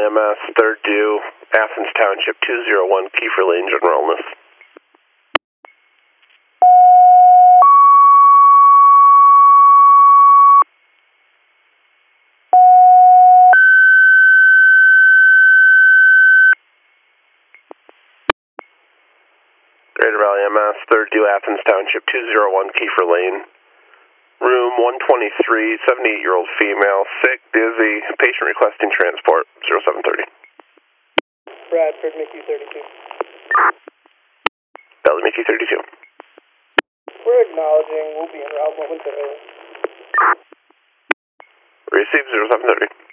EMS, third due, Athens Township, 201 Kiefer Lane, General Illness. Greater Valley EMS, third due, Athens Township, 201 Kiefer Lane. Room 123, 78-year-old female, sick, dizzy, patient requesting transport, 0730. Bradford, Mickey 32. Belly Mickey 32. We're acknowledging, we'll be en route momentarily. Receive 0730.